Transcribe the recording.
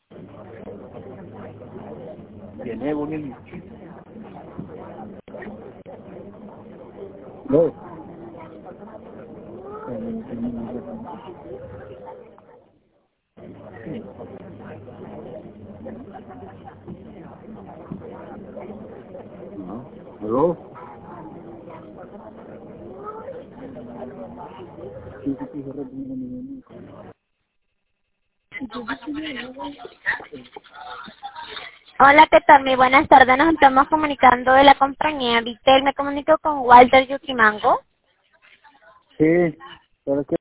Viene bonito. No. ¿Aló? Hola, ¿qué tal? Muy buenas tardes. Nos estamos comunicando de la compañía Vitel. Me comunico con Walter Yukimango. Sí, pero